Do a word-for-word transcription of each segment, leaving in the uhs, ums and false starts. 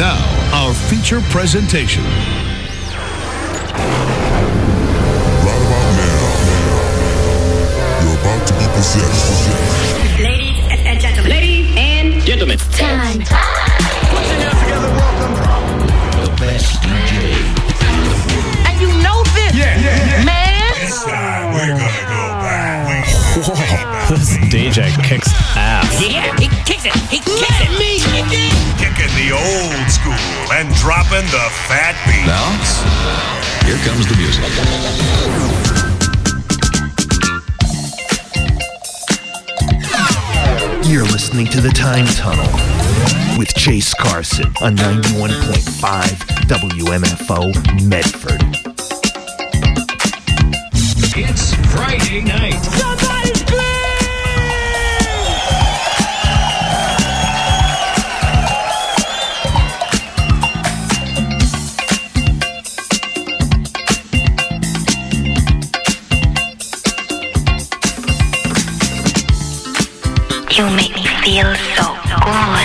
Now, our feature presentation. Right about now, you're about to be possessed. Ladies and gentlemen. Ladies and gentlemen. It's time. Put your hands together, welcome. The best D J. And you know this, yeah, yeah, yeah. man. This time, we're gonna go back. Whoa, this D J kicks ass. Yeah, he kicks it. He kicks it. Me. Kicking the old school and dropping the fat beat. Now, here comes the music. You're listening to The Time Tunnel with Chase Carson on ninety-one point five W M F O Medford. It's Friday night. Somebody's You make me feel so good.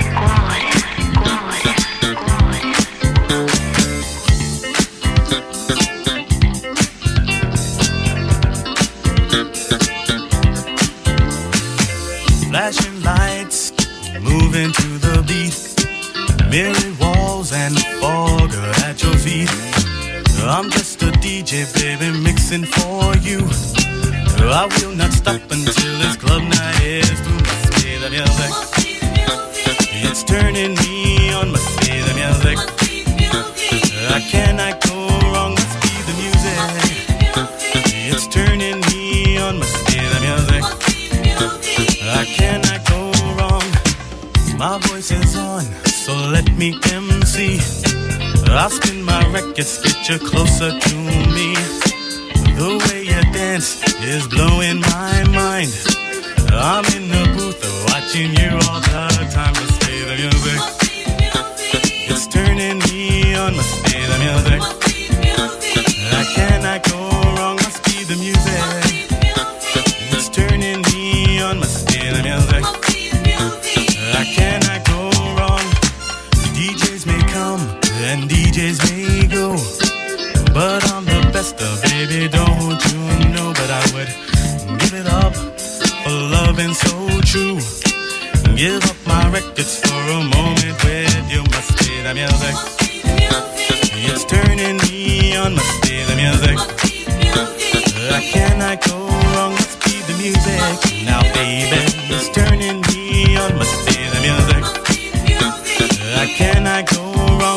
Flashing lights, moving to the beat. Mirrored walls and fog at your feet. I'm just a D J, baby, mixing for you. I will not stop until this club night is through. Must be the music. It's turning me on. Must be the music. I cannot go wrong. Must be the music. It's turning me on. Must be the music. I cannot go wrong. My voice is on, so let me M C. I'll spin my records, get you closer to me. The way you dance is blowing my mind. I'm in the booth watching you all the time. Must be the music. It's turning me on. Must be the music. I cannot go wrong. Must be the music. It's turning me on. Must be the music. I cannot go wrong. D Js may come and D Js may go, but I'm the best of, baby, don't you know? But I would give it up for loving so true. Give up my records for a moment with you. Must be the music. It's turning me on. Must be the music. I cannot go wrong. Must be the music. Now, baby, it's turning me on. Must be the music. I cannot go wrong.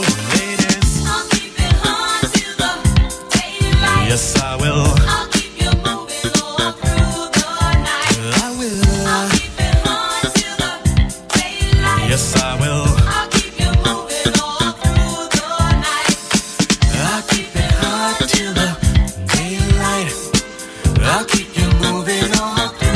Yes, I will. I'll keep you moving all through the night. I will. I'll keep it hot till the daylight. Yes, I will. I'll keep you moving all through the night. I'll keep it hot till the daylight. I'll keep you moving all through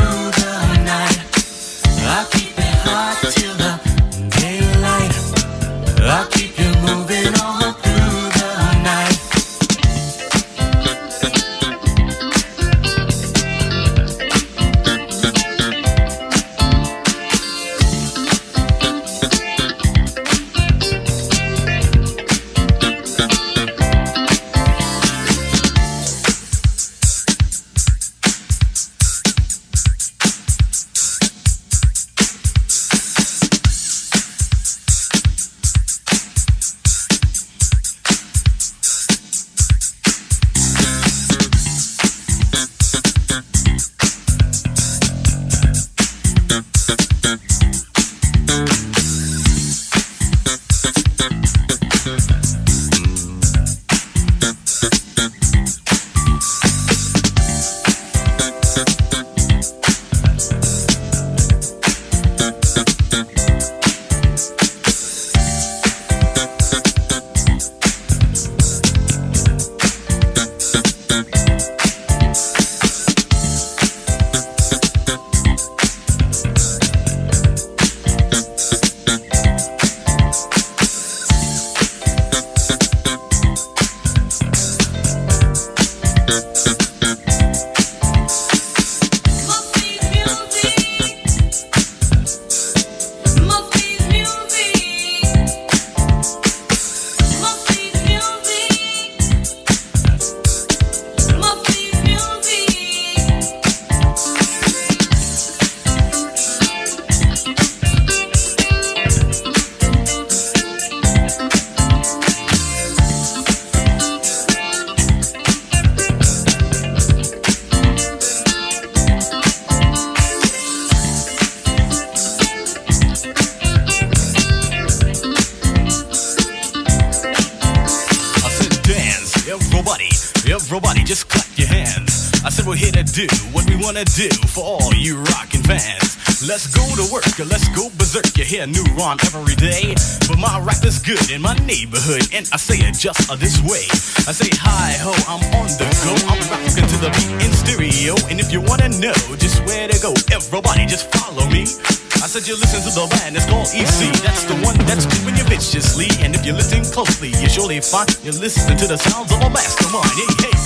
everybody just clap your hands. I said we're here to do what we wanna do for all you rockin' fans. Let's go to work, let's go berserk. You hear a new rhyme every day, but my rap is good in my neighborhood, and I say it just uh, this way. I say hi ho, I'm on the go, I'm rockin' to the beat in stereo, and if you wanna know just where to go, everybody just follow me. I said you listen to the band, it's called E C. That's the one that's moving you viciously, and if you listen closely, you surely find you're listening to the sounds of a mastermind. Hey, hey.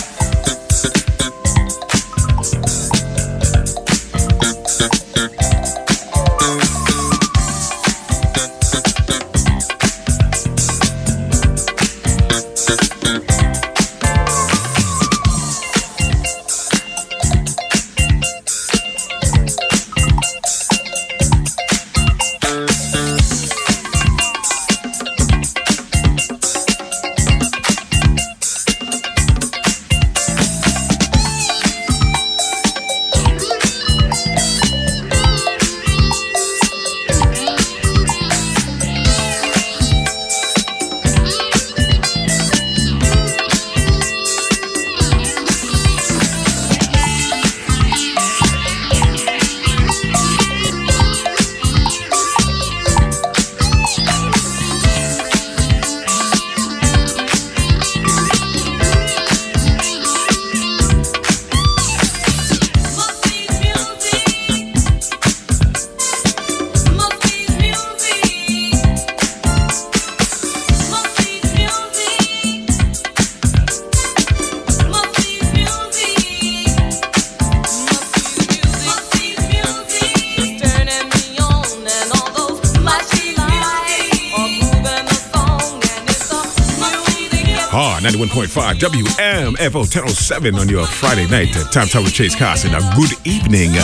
ninety-one point five W M F O ten oh seven on your Friday night. Uh, time travel with Chase Carson. A good evening.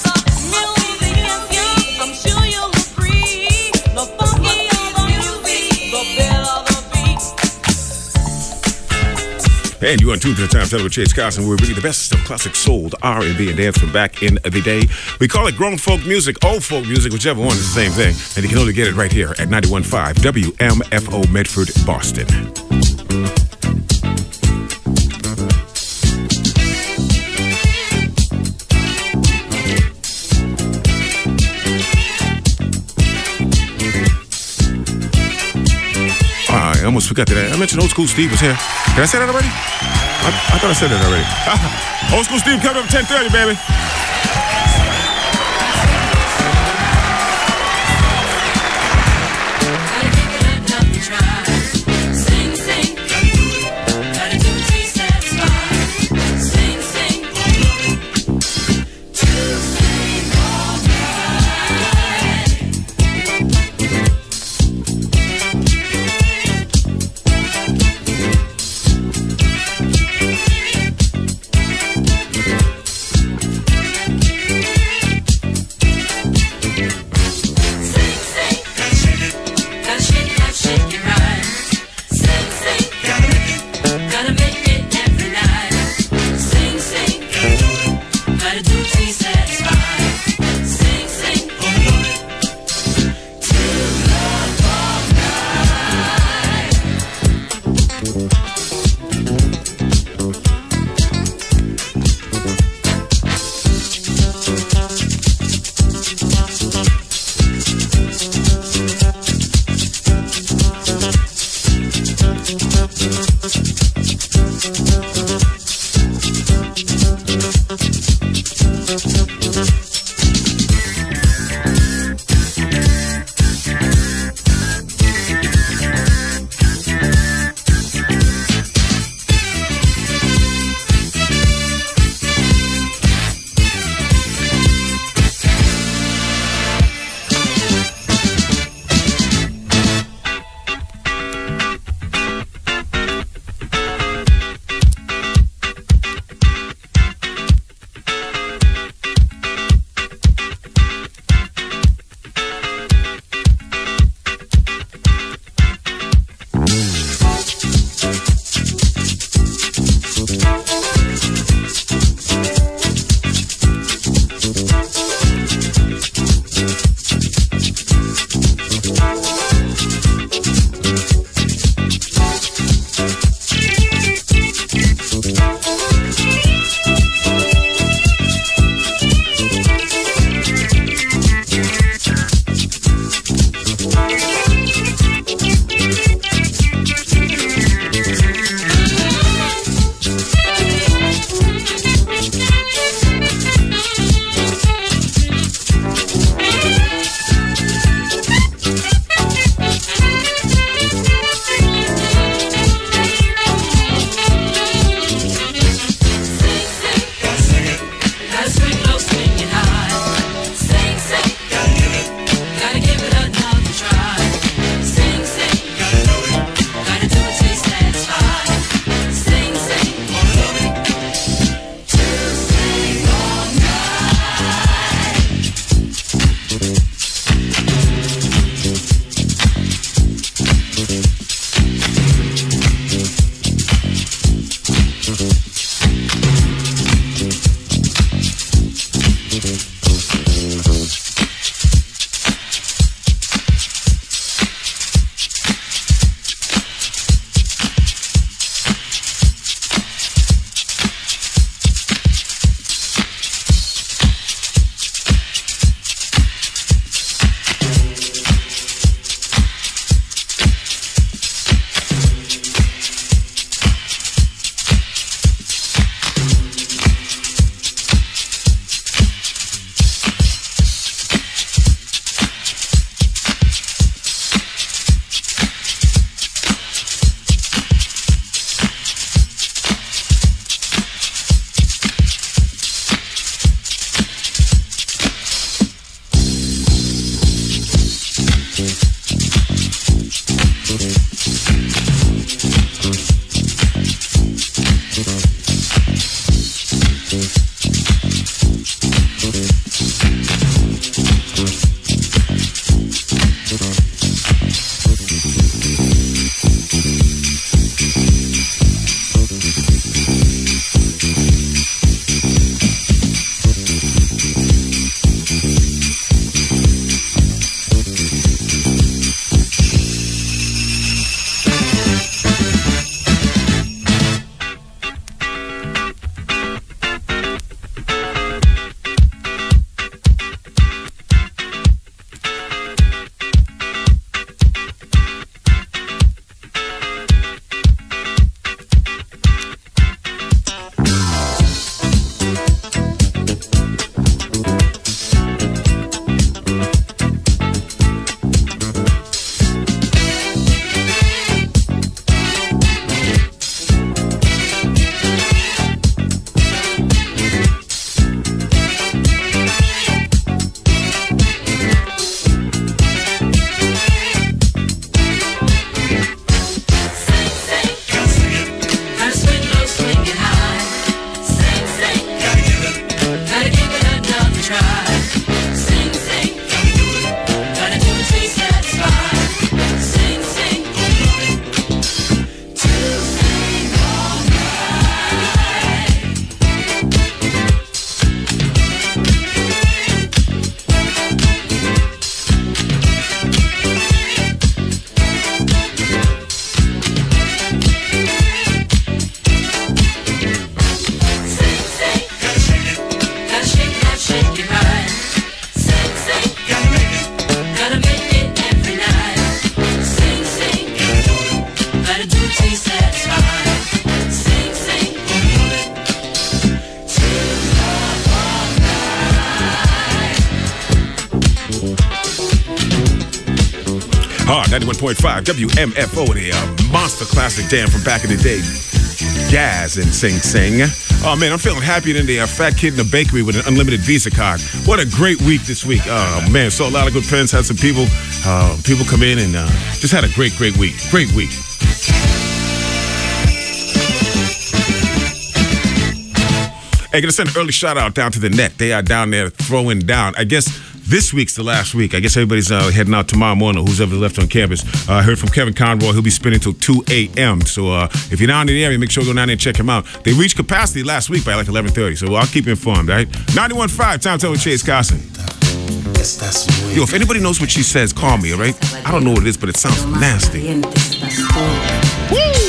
And you are tuned to the Time Travel with Chase Carson, where we bring you the best of classic soul, R and B, and dance from back in the day. We call it grown folk music, old folk music, whichever one is the same thing. And you can only get it right here at ninety-one point five W M F O Medford, Boston. I almost forgot that. I mentioned Old School Steve was here. Did I say that already? I, I thought I said that already. Old School Steve coming up at ten thirty, baby. Ah, ninety-one point five W M F O, the uh, monster classic jam from back in the day. Jazz and Sing Sing. Oh, man, I'm feeling happier than the uh, fat kid in the bakery with an unlimited Visa card. What a great week this week. Oh, man, saw a lot of good friends, had some people, uh, people come in and uh, just had a great, great week. Great week. Hey, gonna send an early shout out down to the net. They are down there throwing down. I guess this week's the last week. I guess everybody's uh, heading out tomorrow morning, who's ever left on campus. Uh, I heard from Kevin Conroy. He'll be spinning till two a.m. So uh, if you're down in the area, make sure you go down there and check him out. They reached capacity last week by like eleven thirty, so I'll keep you informed, all right? ninety-one point five, Time Tell with Chase Carson. Yo, if anybody knows what she says, call me, all right? I don't know what it is, but it sounds nasty. Woo!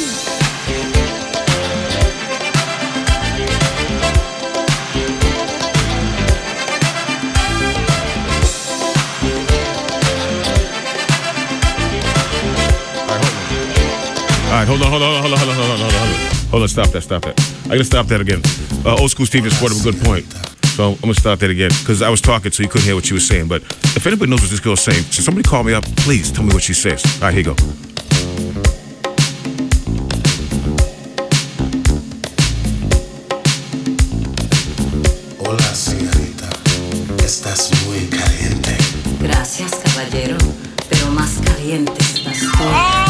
All right, hold on, hold on, hold on, hold on, hold on, hold on, hold on. Hold on, stop that, stop that. I gotta stop that again. Uh, old school Steve just brought up a good point. So I'm gonna stop that again, because I was talking so you couldn't hear what she was saying. But if anybody knows what this girl's saying, should somebody call me up? Please tell me what she says. All right, here you go. Hola, señorita. Estás muy caliente. Gracias, caballero. Pero más caliente estás tú. Oh!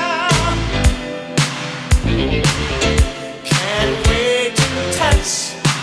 Can't wait to touch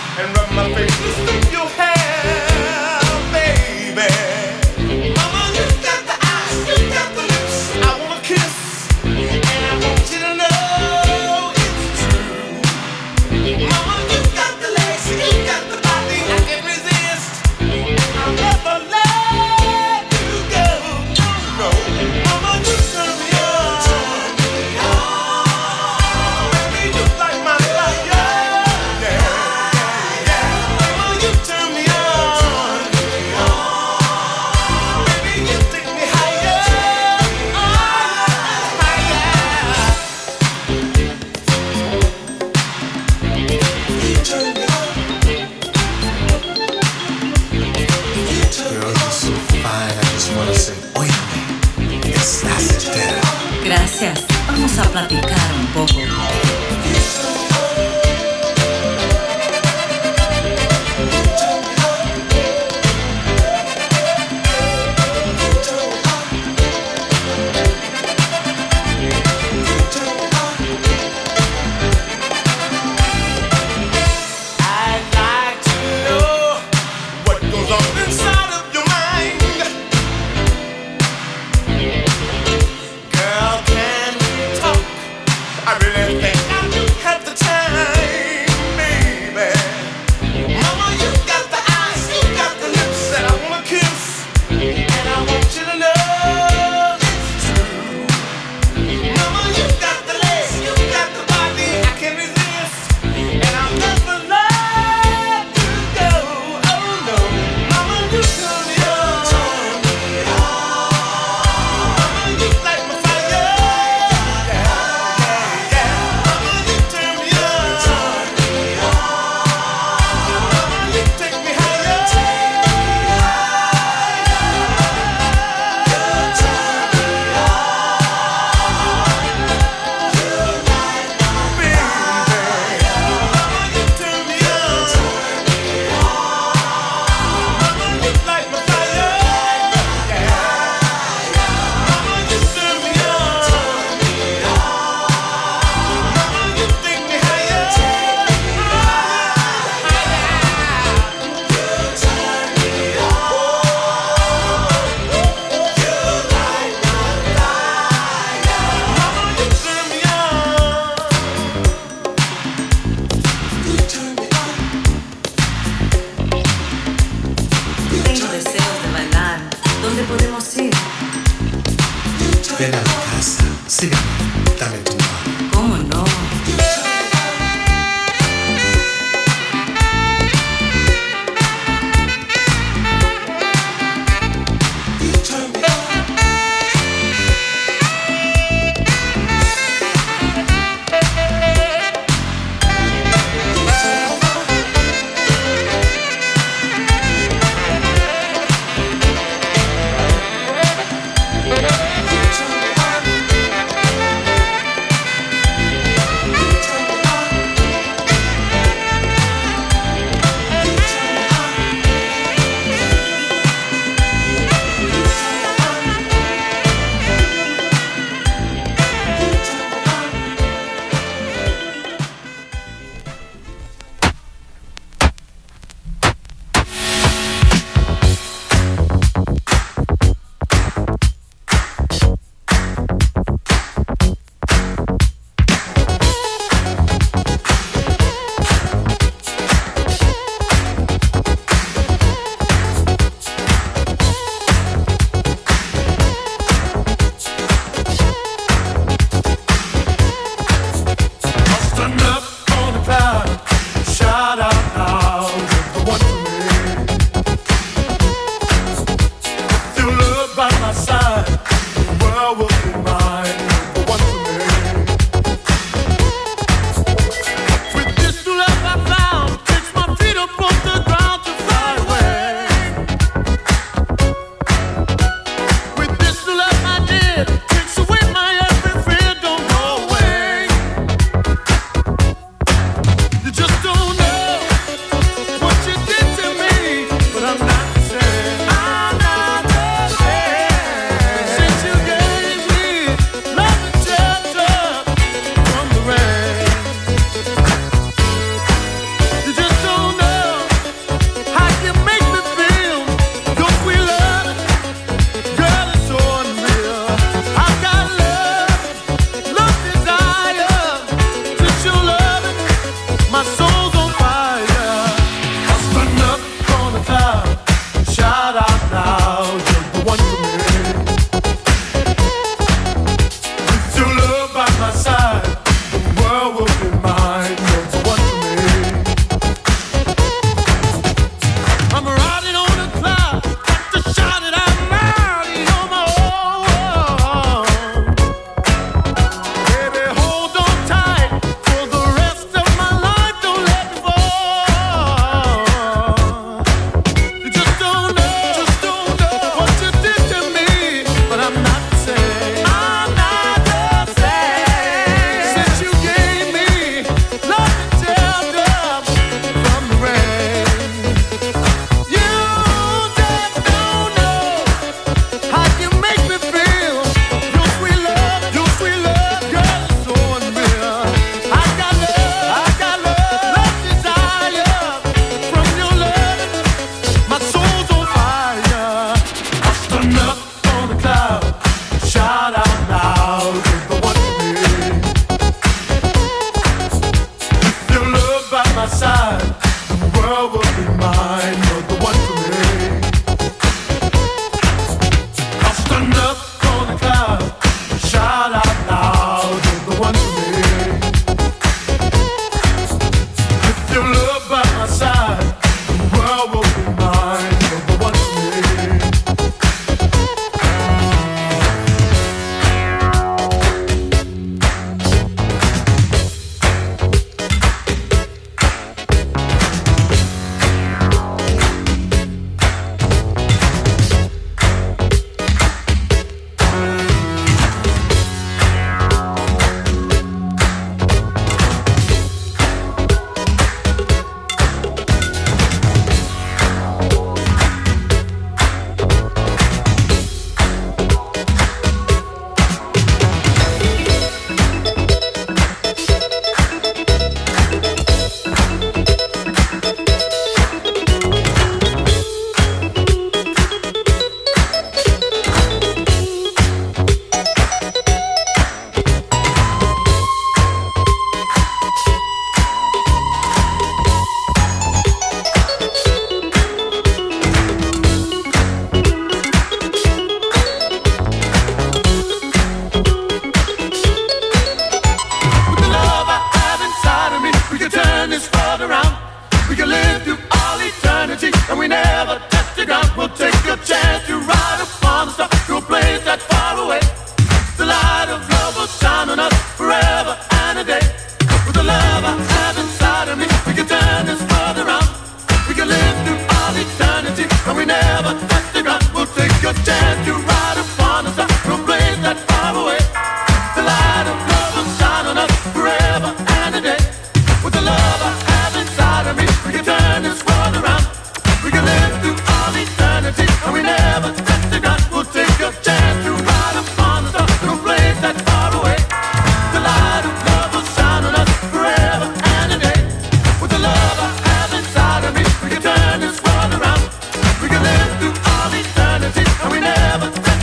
We can live through all eternity, and we never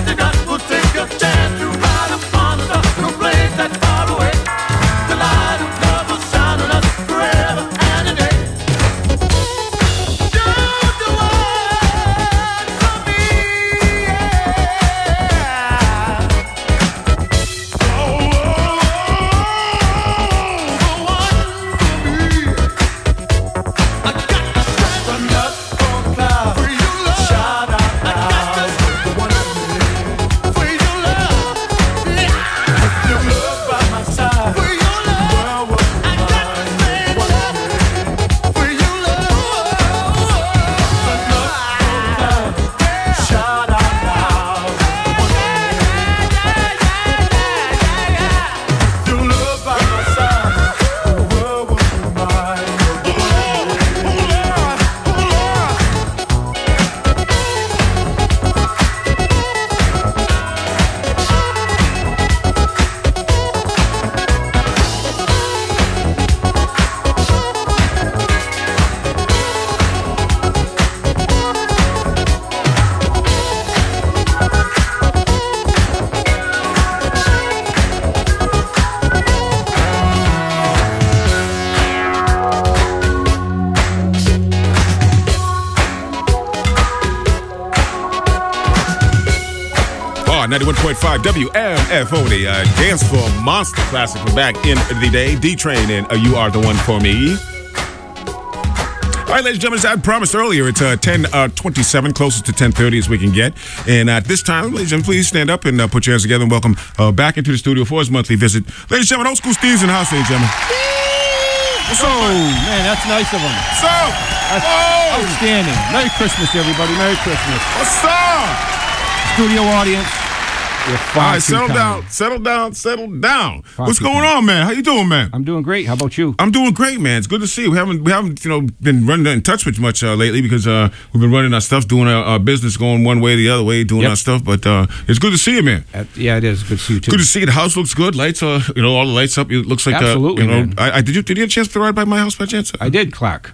ninety-one point five W M F O, the uh, dance floor monster classic from back in the day. D-Train and uh, You Are the One for Me. All right, ladies and gentlemen, as I promised earlier, it's uh, ten twenty-seven, closest to ten thirty as we can get. And at this time, ladies and gentlemen, please stand up and uh, put your hands together and welcome uh, back into the studio for his monthly visit. Ladies and gentlemen, Old School Steve's in the house, ladies and gentlemen. What's up, oh, man, that's nice of him. What's up? That's oh. outstanding. Merry Christmas, everybody. Merry Christmas. What's up? Studio audience. All right, settle kind. down, settle down, settle down. Far What's going kind. on, man? How you doing, man? I'm doing great. How about you? I'm doing great, man. It's good to see you. We haven't, we haven't, you know, been running in touch with much uh, lately because uh, we've been running our stuff, doing our, our business, going one way or the other way, doing yep. our stuff. But uh, it's good to see you, man. Uh, yeah, it is. Good to see you too. Good to see you. The house looks good. Lights are, you know, all the lights up. It looks like, absolutely, uh, you know, man. I, I, did you did you get a chance to ride by my house by chance? I did, Clark.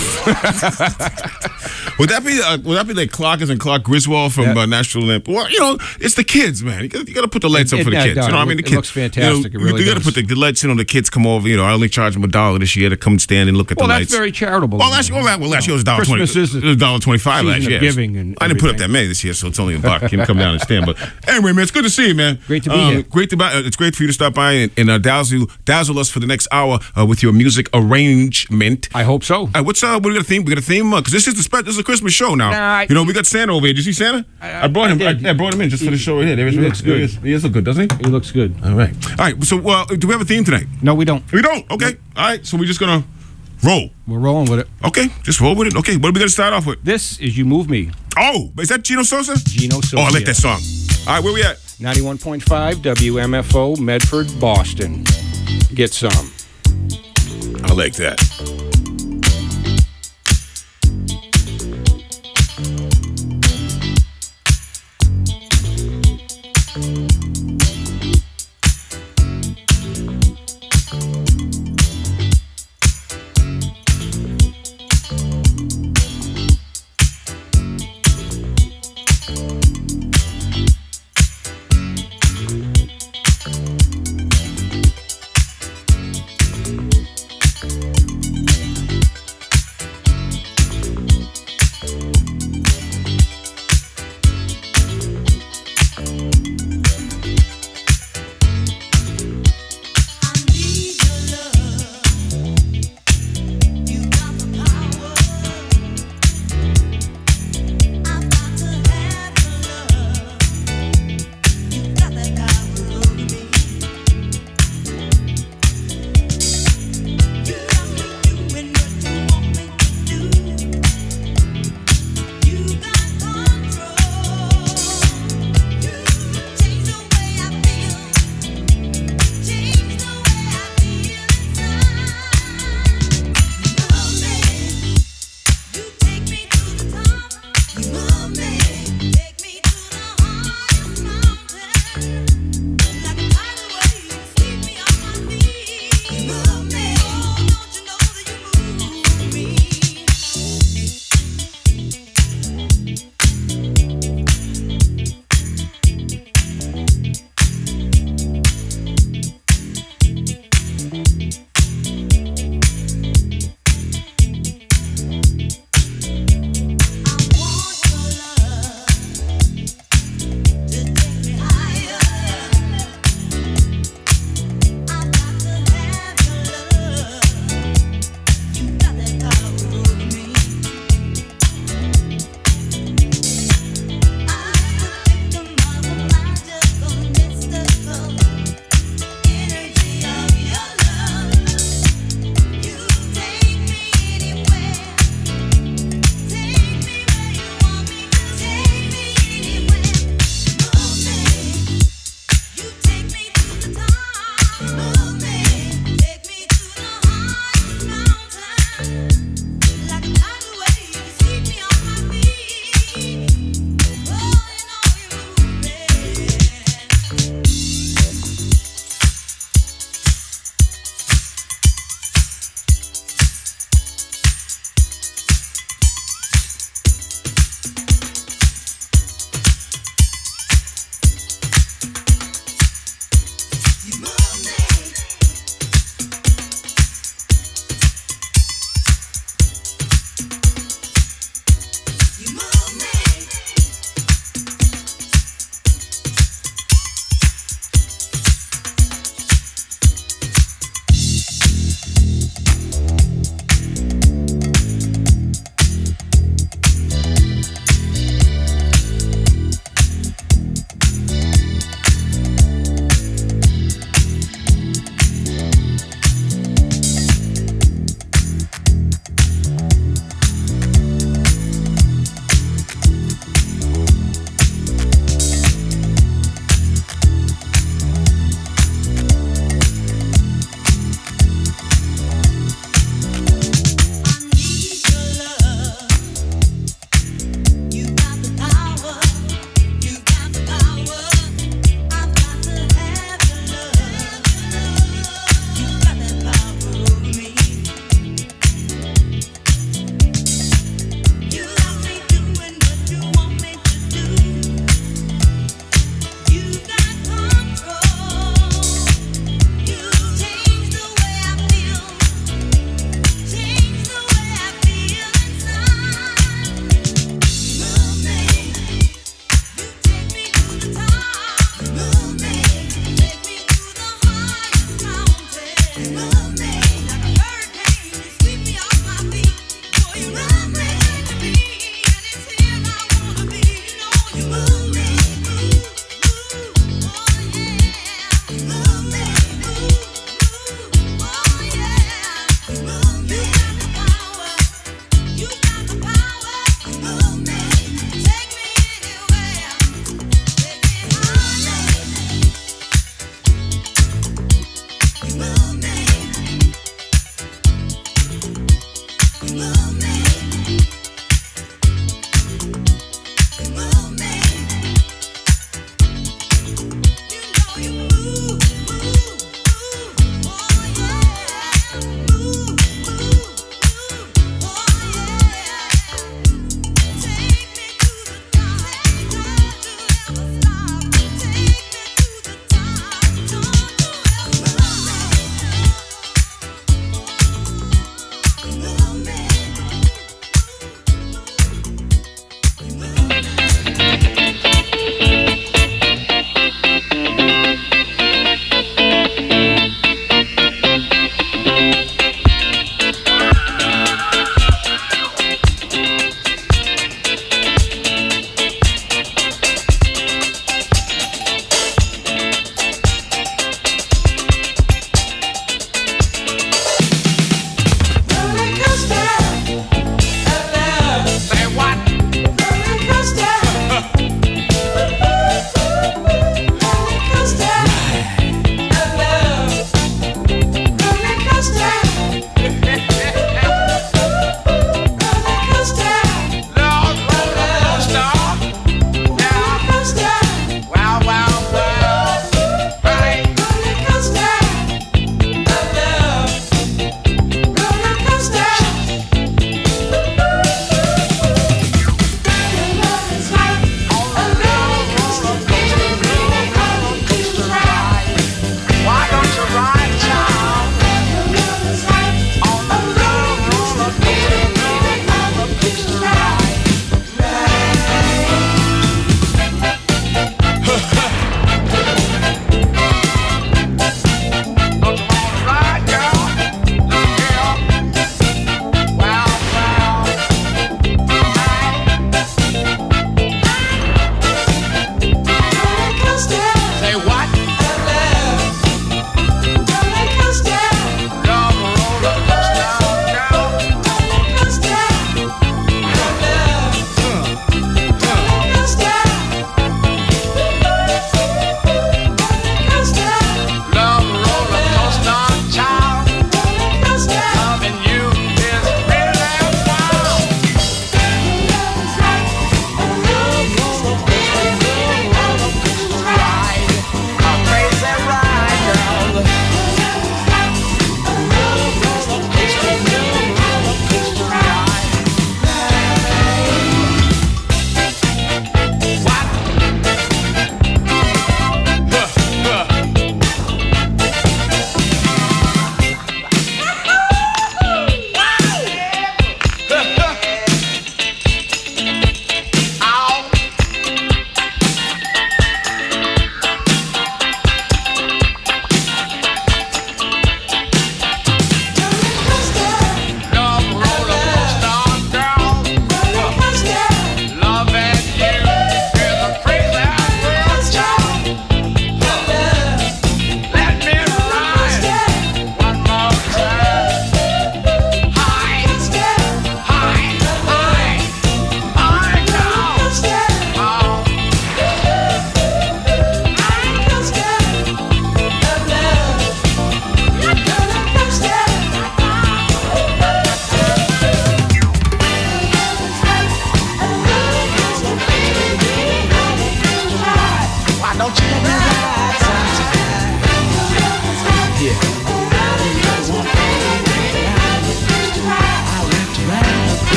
would that be uh, would that be like Clark and Clark Griswold from yeah. uh, National Lamp? Well, you know, it's the kids, man. You got, you got to put the lights it, up for it, the kids. No, you know, what I mean, the it kids. looks fantastic. You know, it really you got to put the, the lights. You know, the kids come over. You know, I only charge them a dollar this year to come stand and look at well, the that's lights. Well, that's very charitable. Well, last, well, last, well, last year was a dollar twenty. Christmas is it was a dollar twenty-five last year. Giving and I didn't put up that many this year, so it's only a buck. You can come down and stand. But anyway, man, it's good to see you, man. Great to be um, here. Great to be. Uh, it's great for you to stop by and, and uh, dazzle dazzle us for the next hour uh, with your music arrangement. I hope so. Uh, what's uh? What we got a theme? We got a theme because uh, this is the spe- this is a Christmas show now. Nah, I, you know, we got Santa over here. Did you see Santa? I, I brought him. I, I, I brought him in just he, for the show right here. There he, he looks good. He, is, he looks good, doesn't he? He looks good. All right. All right. So, uh, do we have a theme tonight? No, we don't. We don't. Okay. No. All right. So we're just gonna roll. We're rolling with it. Okay. Just roll with it. Okay. What are we gonna start off with? This is "You Move Me." Oh, is that Gino Sosa? Gino Sosa. Oh, I like that song. All right. Where we at? ninety-one point five W M F O, Medford, Boston. Get some. I like that.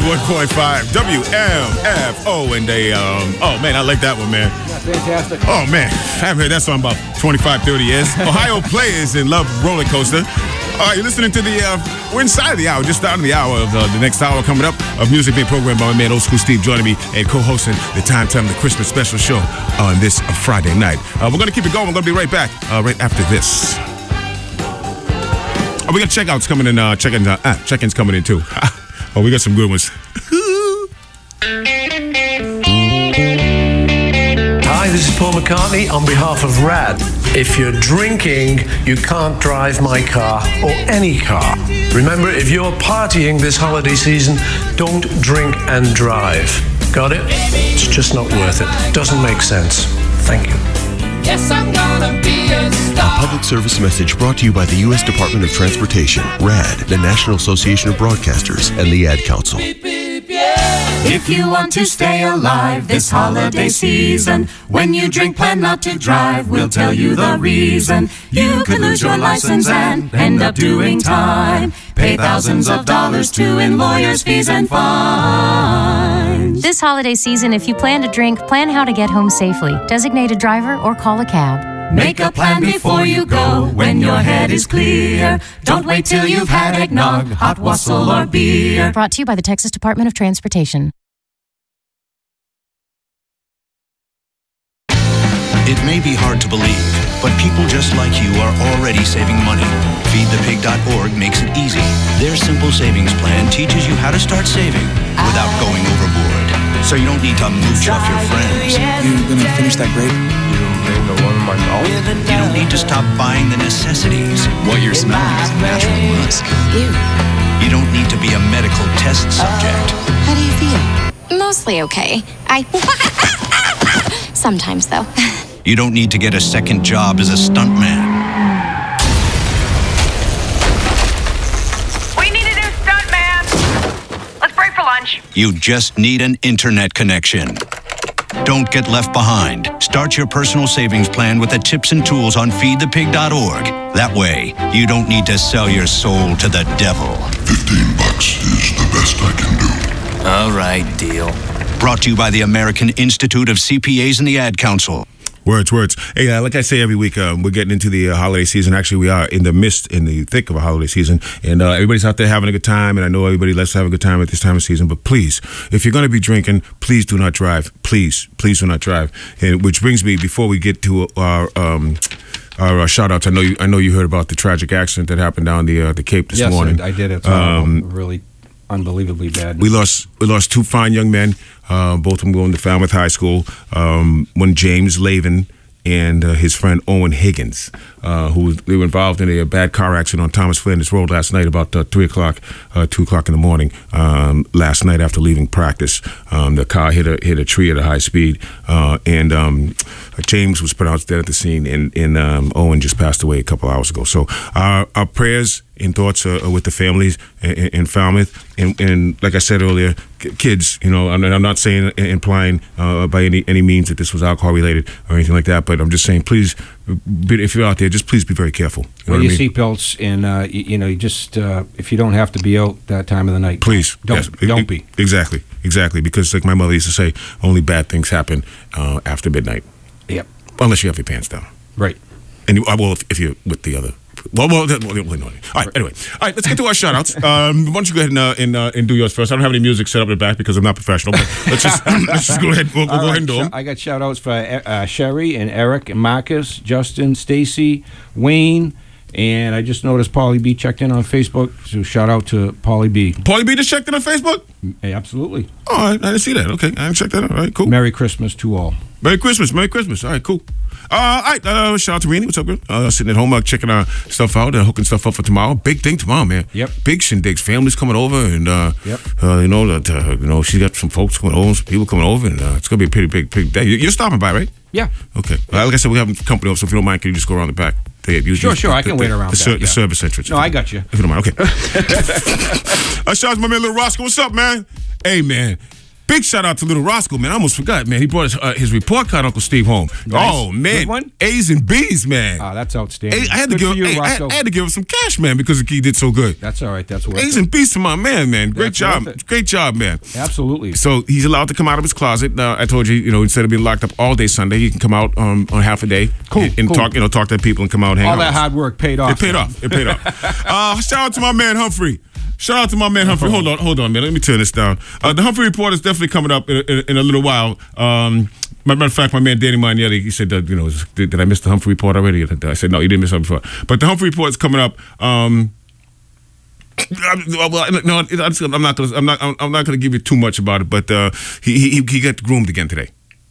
ninety-one point five W M F O. And they, um, oh man, I like that one, man. Fantastic. Oh man, I haven't heard that song about twenty-five, thirty years. Ohio Players in Love Roller Coaster. All right, you're listening to the, uh, we're inside of the hour, just starting the hour of uh, the next hour coming up of music being programmed by my man Old School Steve joining me and co-hosting the Time Time, the Christmas special show on this uh, Friday night. Uh, we're going to keep it going. We're going to be right back uh, right after this. Oh, we got checkouts coming in, uh, check-ins, uh, ah, check-ins coming in too. Oh, we got some good ones. Hi, this is Paul McCartney on behalf of RAD. If you're drinking, you can't drive my car or any car. Remember, if you're partying this holiday season, don't drink and drive. Got it? It's just not worth it. Doesn't make sense. Thank you. Yes, I'm gonna be a star. A public service message brought to you by the U S Department of Transportation, RAD, the National Association of Broadcasters, and the Ad Council. If you want to stay alive this holiday season, when you drink, plan not to drive. We'll tell you the reason. You could lose your license and end up doing time. Pay thousands of dollars to in lawyers' fees and fines. This holiday season, if you plan to drink, plan how to get home safely. Designate a driver or call a cab. Make a plan before you go when your head is clear. Don't wait till you've had eggnog, hot wassail, or beer. Brought to you by the Texas Department of Transportation. It may be hard to believe, but people just like you are already saving money. feed the pig dot org makes it easy. Their simple savings plan teaches you how to start saving without going overboard. So you don't need to mooch off your friends. You gonna finish that grape? You made the one of my golf? You don't need to stop buying the necessities. What you're smelling is natural musk. Ew. You don't need to be a medical test subject. How do you feel? Mostly okay. I... Sometimes, though. You don't need to get a second job as a stuntman. We need a new stuntman. Let's break for lunch. You just need an internet connection. Don't get left behind. Start your personal savings plan with the tips and tools on feed the pig dot org. That way, you don't need to sell your soul to the devil. Fifteen bucks is the best I can do. All right, deal. Brought to you by the American Institute of C P As and the Ad Council. Words, words. Hey, uh, like I say every week, uh, we're getting into the uh, holiday season. Actually, we are in the midst, in the thick of a holiday season. And uh, everybody's out there having a good time. And I know everybody loves to have a good time at this time of season. But please, if you're going to be drinking, please do not drive. Please, please do not drive. And which brings me, before we get to our... Um, Our uh, shout outs. I know you. I know you heard about the tragic accident that happened down the uh, the Cape this yes, morning. Yes, I did. It's um, really unbelievably bad. We lost. We lost two fine young men. Uh, both of them going to Falmouth High School. Um, one James Lavin and uh, his friend Owen Higgins, uh, who they were involved in a, a bad car accident on Thomas Flanders Road last night, about uh, three o'clock, uh, two o'clock in the morning. Um, last night after leaving practice, um, the car hit a hit a tree at a high speed, uh, and um, James was pronounced dead at the scene, and, and um, Owen just passed away a couple hours ago. So our, our prayers and thoughts are, are with the families in, in Falmouth, and, and like I said earlier, kids. You know, I'm, I'm not saying implying uh, by any any means that this was alcohol related or anything like that, but I'm just saying, please, if you're out there, just please be very careful. You know Wear your I mean? seatbelts, and uh, you, you know, you just uh, if you don't have to be out that time of the night, please don't yes. don't be. Exactly, exactly. Because like my mother used to say, only bad things happen uh, after midnight. Yep. Unless you have your pants down. Right. And you, well, if, if you're with the other. Well, well, well, well, no. All right, anyway. All right, let's get to our shout-outs. Um, why don't you go ahead and, uh, and, uh, and do yours first? I don't have any music set up in the back because I'm not professional, but let's just, let's just go ahead, we'll, we'll go right, ahead and do them. I got shout-outs for uh, Sherry and Eric and Marcus, Justin, Stacy, Wayne, and I just noticed Paulie B checked in on Facebook, so shout-out to Paulie B. Paulie B just checked in on Facebook? Hey, absolutely. Oh, I, I didn't see that. Okay, I didn't check that out. All right, cool. Merry Christmas to all. Merry Christmas, Merry Christmas. All right, cool. Uh, all right, uh, shout out to Rini. What's up, girl? Uh, sitting at home, uh, checking our stuff out, uh, hooking stuff up for tomorrow. Big thing tomorrow, man. Yep. Big shindigs. Families coming over, and uh, yep. uh, you know, that uh, you know, she's got some folks coming over, some people coming over, and uh, it's gonna be a pretty big, big day. You're stopping by, right? Yeah. Okay. Uh, like I said, we have company over, so if you don't mind, can you just go around the back? They use, sure, use, sure. the, I can the, wait around the, back, ser- yeah. the service entrance. No, I got you. If you don't mind, okay. uh, shout out to my man, Little Roscoe. What's up, man? Hey, man. Big shout out to Little Roscoe, man. I almost forgot, man. He brought his, uh, his report card, Uncle Steve, home. Nice. Oh, man. Good one? A's and B's, man. Oh, that's outstanding. Hey, I had to Good give for you, hey, I, had, Roscoe. I had to give him some cash, man, because he did so good. That's all right. That's worth A's it. and B's to my man, man. Great That's job. worth it. Great job, man. Absolutely. So he's allowed to come out of his closet. Uh, I told you, you know, instead of being locked up all day Sunday, he can come out um, on half a day. Cool, And, and cool. talk, you know, talk to people and come out and hang All out. that hard work paid off. It paid off. It paid off. Uh, shout out to my man Humphrey. Shout out to my man Humphrey. Hold on, hold on, man. Let me turn this down. Uh, the Humphrey Report is definitely coming up in a, in a little while. Um, matter of fact, my man Danny Magnelli, he said, that, you know, is- did, did I miss the Humphrey Report already? I said, no, you didn't miss Humphrey Report. But the Humphrey Report is coming up. Um, well, no, I'm not gonna. I'm not. I'm not gonna give you too much about it. But uh, he he he got groomed again today.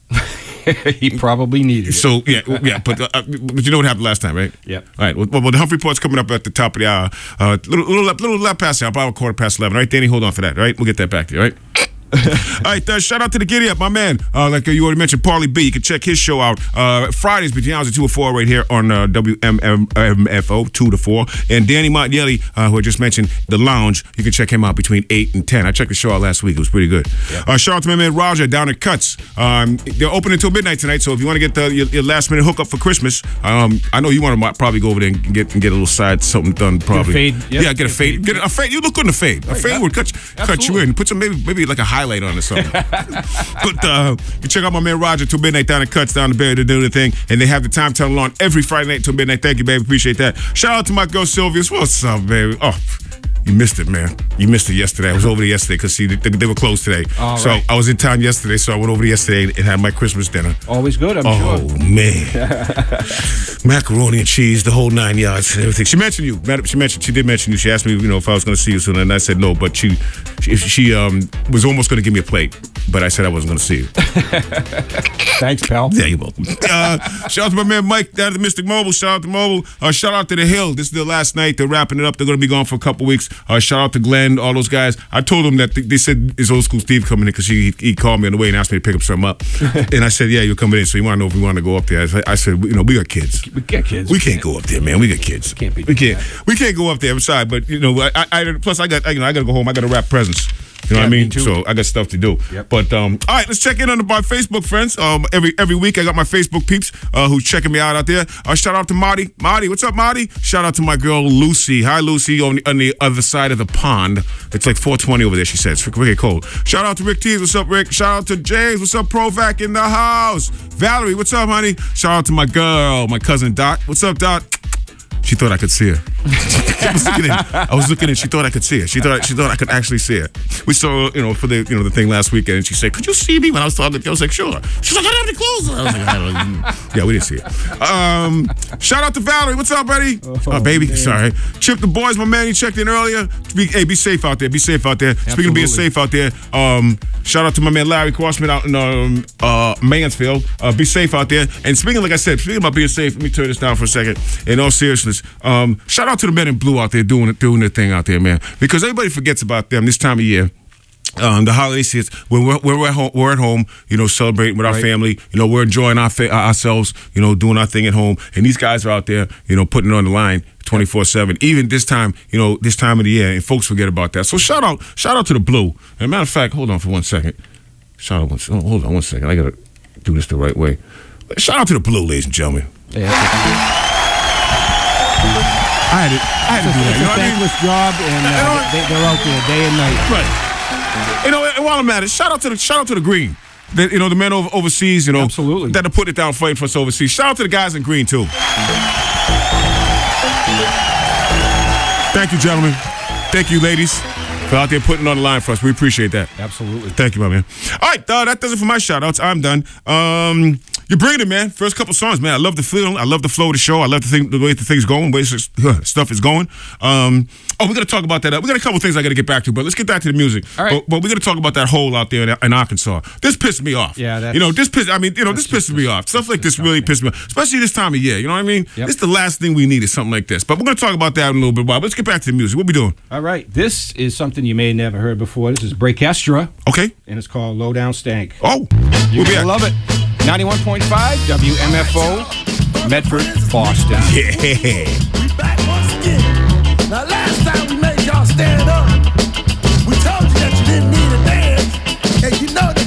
He probably needed it. So yeah, yeah, but uh, but you know what happened last time, right? Yep. All right. Well, well the Humphrey Report's coming up at the top of the hour. Uh, little little little left past the hour, about a quarter past eleven. All right, Danny, hold on for that. All right, we'll get that back to you. All right. All right, uh, shout out to the Giddy Up, my man. Uh, like uh, you already mentioned, Paulie B. You can check his show out uh, Fridays between hours of two to four right here on uh, W M F O two to four. And Danny Magnelli, uh, who I just mentioned, the Lounge. You can check him out between eight and ten. I checked the show out last week; it was pretty good. Yep. Uh, shout out to my man Roger down at Cuts. Um, they're open until midnight tonight, so if you want to get the, your, your last minute hookup for Christmas, um, I know you want to probably go over there and get and get a little side something done. Probably, fade. Yep. Yeah, get a fade. Get a fade. You look good in a fade. A Right, fade yeah. would cut, cut you in. Put some maybe maybe like a highlight on it or something. But uh, you check out my man Roger till midnight down at Cuts down the Bay to do the thing, and they have the time tunnel on every Friday night till midnight. Thank you, baby. Appreciate that. Shout out to my girl Sylvia. What's up, baby? Oh. You missed it, man. You missed it yesterday. I was over there yesterday because see, they, they were closed today. All so right. I was in town yesterday, so I went over there yesterday and had my Christmas dinner. Always good, I'm oh, sure. Oh, man. Macaroni and cheese, the whole nine yards and everything. She mentioned you. She mentioned, she did mention you. She asked me, you know, if I was going to see you soon, and I said no, but she she, she um, was almost going to give me a plate, but I said I wasn't going to see you. Thanks, pal. Yeah, you're welcome. Uh, shout out to my man Mike down at the Mystic Mobile. Shout out to Mobile. Uh, shout out to The Hill. This is their last night. They're wrapping it up. They're going to be gone for a couple weeks. Uh, shout out to Glenn, all those guys. I told them that th- they said it's Old School Steve coming in because he he called me on the way and asked me to pick up something up. And I said, yeah, you're coming in. So you want to know if we want to go up there? I said, I said, you know, we got kids. We got kids. We can't go up there, man. We got kids. Can't be We can't. We can't go up there. I'm sorry, but you know, I, I, I plus I got I, you know I got to go home. I got to wrap presents. You know Yeah, what I me mean? too. So I got stuff to do. Yep. But um, all right, let's check in on my Facebook friends. Um, every every week I got my Facebook peeps uh, who's checking me out out there. Uh, shout out to Marty. Marty, what's up, Marty? Shout out to my girl Lucy. Hi, Lucy, on the, on the other side of the pond. It's like four twenty over there. She said it's really cold. Shout out to Rick Tees. What's up, Rick? Shout out to James. What's up, Provac in the house? Valerie, what's up, honey? Shout out to my girl, my cousin Dot. What's up, Dot? She thought I could see her. I was looking at, I was looking at. She thought I could see her. She thought she thought I could actually see her. We saw, you know, for the you know the thing last weekend, and she said, "Could you see me?" When I was talking, I was like, "Sure." She's like, "I don't have any clothes on." I was like, I don't know. "Yeah, we didn't see it." Um, shout out to Valerie. What's up, buddy? Oh, oh baby, man. Sorry. Chip the boys, my man. You checked in earlier. Be, hey, be safe out there. Be safe out there. Absolutely. Speaking of being safe out there, um, shout out to my man Larry Crossman out in um, uh, Mansfield. Uh, be safe out there. And speaking, like I said, speaking about being safe, let me turn this down for a second. In all seriousness, um, shout out to the men in blue out there doing it, doing their thing out there, man. Because everybody forgets about them this time of year. Um, the holiday season, when we're, we're, at home, we're at home, you know, celebrating with our right. family. You know, we're enjoying our fa- ourselves, you know, doing our thing at home. And these guys are out there, you know, putting it on the line twenty-four seven. Even this time, you know, this time of the year, and folks forget about that. So shout out, shout out to the blue. And a matter of fact, hold on for one second. Shout out, one, oh, hold on one second. I gotta do this the right way. Shout out to the blue, ladies and gentlemen. Yeah, I had to, I had to do that. It's You know a thankless I mean? job, and uh, you know, they, they're out there day and night. Right. You know, and while I'm at it, shout out to the shout out to the green. The, you know, the men over, overseas, you know, absolutely, that are putting it down fighting for us overseas. Shout out to the guys in green too. Thank you, gentlemen. Thank you, ladies, for out there putting on the line for us. We appreciate that. Absolutely. Thank you, my man. All right, uh, that does it for my shout outs. I'm done. Um, You're bringing it, man. First couple songs, man. I love the feel. I love the flow of the show. I love the, thing, the way the thing's going, the way stuff is going. Um, oh, we're going to talk about that. We got a couple things I got to get back to, but let's get back to the music. All right. But, but we're going to talk about that hole out there in, in Arkansas. This pissed me off. Yeah, that's, you know, this pissed. I mean, you know, this pisses me off. Stuff like this really pissed me off, especially this time of year. You know what I mean? Yep. This is the last thing we need is something like this. But we're going to talk about that in a little bit while. Let's get back to the music. What we doing? All right. This is something you may have never heard before. This is Breakestra. Okay. And it's called Low Down Stank. Oh. You're we'll going to love it. ninety-one point five W M F O, Medford, Boston. Yeah. We back once again. Now, last time we made y'all stand up, we told you that you didn't need a dance, and you know that.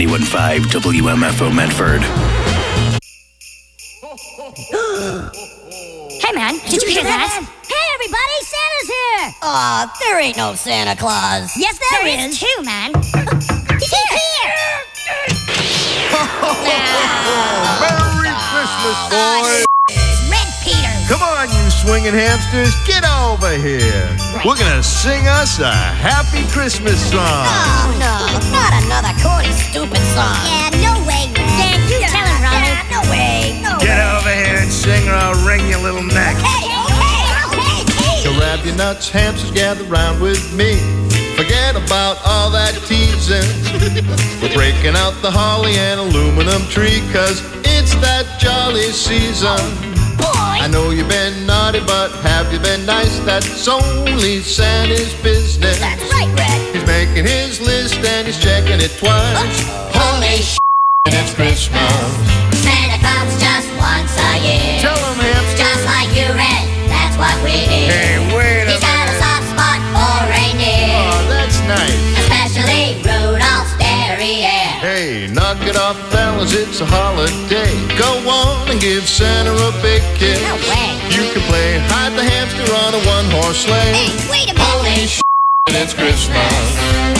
ninety-one point five W M F O Medford. Hey, man, did you hear that? Hey, everybody, Santa's here! Aw, uh, there ain't no Santa Claus. Yes, there, there is. is too, man. He's here! Merry Christmas, boys! Red Peter! Come on, you swinging hamsters, get over here. We're gonna sing us a happy Christmas song. Oh, no, not another corny, stupid song. Yeah, no way, man. Yeah, you tell him, Ronnie. Yeah, no way, no Get way. over here and sing or I'll wring your little neck. Okay, okay, okay, okay. So grab your nuts, hamsters, gather round with me. Forget about all that teasing. We're breaking out the holly and aluminum tree, cause it's that jolly season. Boy. I know you've been naughty, but have you been nice? That's only Santa's business. That's right, Red. He's making his list and he's checking it twice. Uh, holy sh**, it's Christmas. Santa comes just once a year. Tell him, hamster. Just like you, Red, that's what we hear. Hey, wait a He's got a soft spot for reindeer. Oh, that's nice. Especially Rudolph's derriere. Hey, knock it off, fellas, it's a holiday. Go on and give Santa a big kiss. No way. You can play hide the hamster on a one-horse sleigh. Hey, wait a minute. Holy sh**, it's Christmas.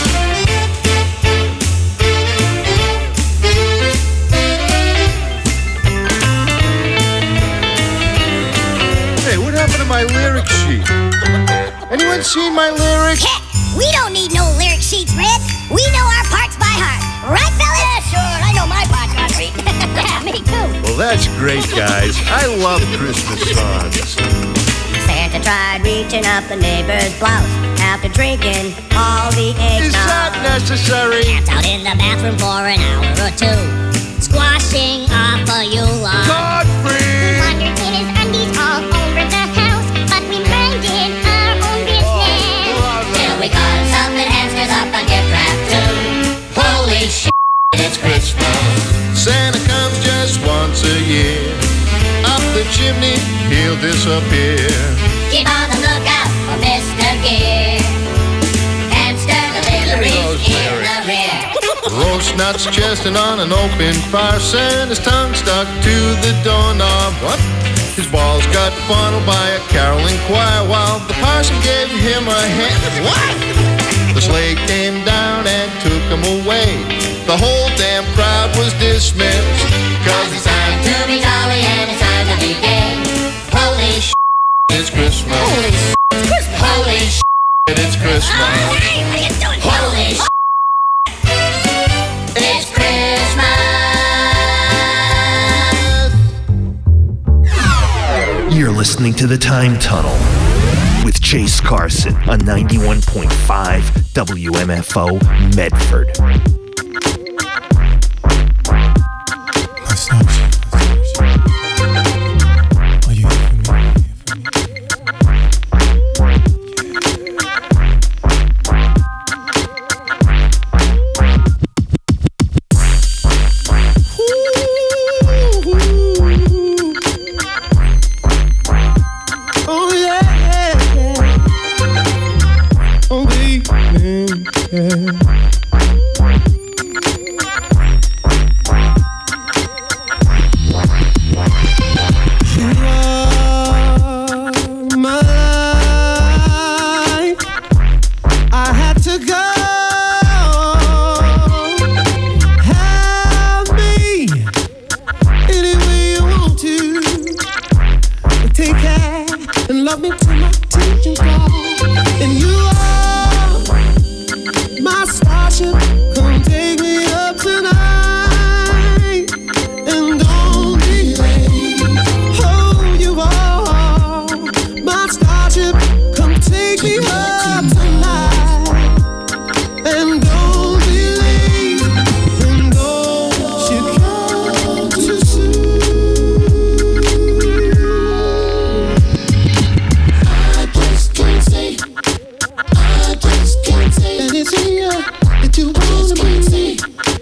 Hey, what happened to my lyric sheet? Anyone seen my lyrics? Heck, we don't need no lyric sheets, Red. We know our parts by heart. Right, fellas? Yeah, sure. I know my parts, Rodri. Yeah, me too. Well, that's great, guys. I love Christmas songs. Santa tried reaching up the neighbor's blouse after drinking all the eggnog. Is that necessary? Camped out in the bathroom for an hour or two, squashing off a Yule log. Godfrey! He wandered in his undies all over the house, but we minded our own business. Till we caught him something hamsters up a gift wrap too. Holy sh**, it's Christmas. Santa comes just once a year. Up the chimney, he'll disappear. Keep on the lookout for Mister Gear. Hamster deliveries in the rear. Roast nuts chesting on an open fire. Santa's tongue stuck to the doorknob. What? His balls got funneled by a caroling choir while the parson gave him a hand. What? The sleigh came down and took him away. The whole damn crowd was dismissed. Cause it's time to be jolly and it's time to be gay. Holy sh**, it's Christmas. Holy sh**, it's Christmas. Holy sh**, it's Christmas. Oh, hey, what are you doing? Holy sh**, it's Christmas. You're listening to The Time Tunnel with Chase Carson on ninety-one point five W M F O Medford. That you wanna be